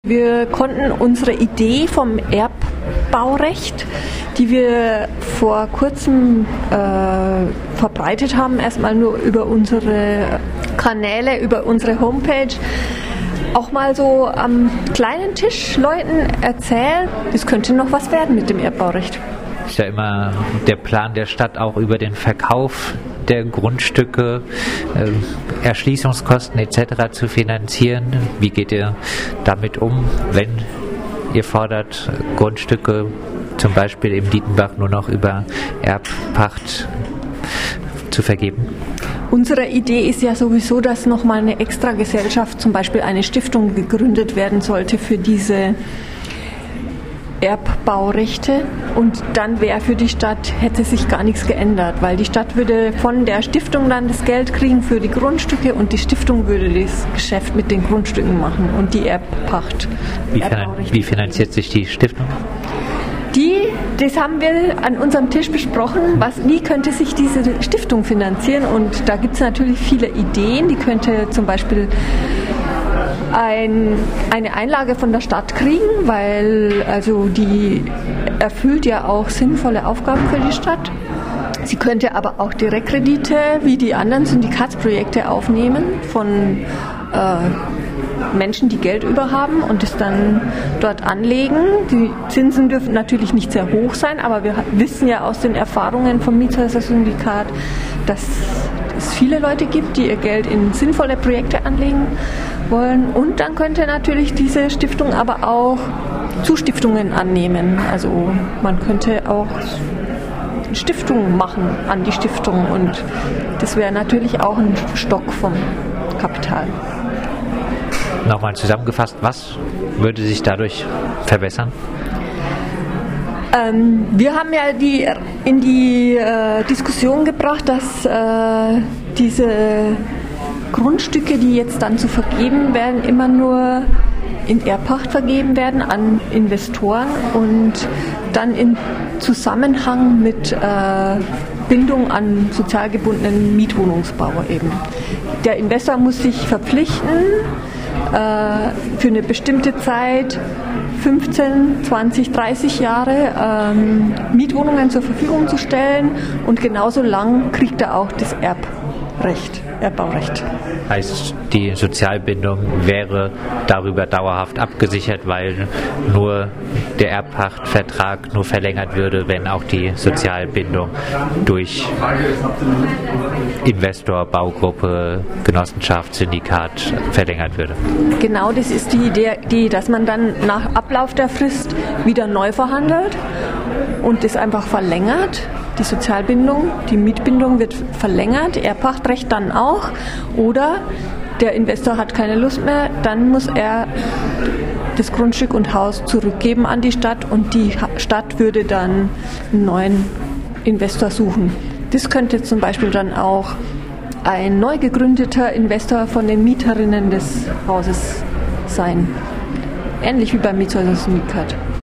Wir konnten unsere Idee vom Erbbaurecht, die wir vor kurzem verbreitet haben, erstmal nur über unsere Kanäle, über unsere Homepage, auch mal so am kleinen Tisch Leuten erzählen, es könnte noch was werden mit dem Erbbaurecht. Ist ja immer der Plan der Stadt, auch über den Verkauf der Grundstücke, Erschließungskosten etc. zu finanzieren. Wie geht ihr damit um, wenn ihr fordert, Grundstücke zum Beispiel im Dietenbach nur noch über Erbpacht zu vergeben? Unsere Idee ist ja sowieso, dass nochmal eine Extragesellschaft, zum Beispiel eine Stiftung, gegründet werden sollte für diese Erbbaurechte, und dann wäre für die Stadt, hätte sich gar nichts geändert, weil die Stadt würde von der Stiftung dann das Geld kriegen für die Grundstücke und die Stiftung würde das Geschäft mit den Grundstücken machen und die Erbpacht. Wie finanziert sich die Stiftung? Das haben wir an unserem Tisch besprochen, wie könnte sich diese Stiftung finanzieren, und da gibt es natürlich viele Ideen. Die könnte zum Beispiel eine Einlage von der Stadt kriegen, weil also die erfüllt ja auch sinnvolle Aufgaben für die Stadt. Sie könnte aber auch Direktkredite wie die anderen Syndikatsprojekte aufnehmen von Menschen, die Geld über haben, und es dann dort anlegen. Die Zinsen dürfen natürlich nicht sehr hoch sein, aber wir wissen ja aus den Erfahrungen vom Mietshäuser-Syndikat, dass es viele Leute gibt, die ihr Geld in sinnvolle Projekte anlegen wollen. Und dann könnte natürlich diese Stiftung aber auch Zustiftungen annehmen. Also man könnte auch Stiftungen machen an die Stiftung, und das wäre natürlich auch ein Stock vom Kapital. Nochmal zusammengefasst, was würde sich dadurch verbessern? Wir haben ja in die Diskussion gebracht, dass diese Grundstücke, die jetzt dann zu vergeben werden, immer nur in Erbpacht vergeben werden an Investoren und dann in Zusammenhang mit Bindung an sozial gebundenen Mietwohnungsbau eben. Der Investor muss sich verpflichten, für eine bestimmte Zeit, 15, 20, 30 Jahre, Mietwohnungen zur Verfügung zu stellen, und genauso lang kriegt er auch das Erbbaurecht. Heißt, die Sozialbindung wäre darüber dauerhaft abgesichert, weil nur der Erbpachtvertrag nur verlängert würde, wenn auch die Sozialbindung durch Investor, Baugruppe, Genossenschaft, Syndikat verlängert würde. Genau, das ist die Idee, dass man dann nach Ablauf der Frist wieder neu verhandelt und das einfach verlängert. Die Sozialbindung, die Mietbindung wird verlängert, Erbpachtrecht dann auch. Oder der Investor hat keine Lust mehr, dann muss er das Grundstück und Haus zurückgeben an die Stadt, und die Stadt würde dann einen neuen Investor suchen. Das könnte zum Beispiel dann auch ein neu gegründeter Investor von den Mieterinnen des Hauses sein. Ähnlich wie beim Mietshäuser-Syndikat.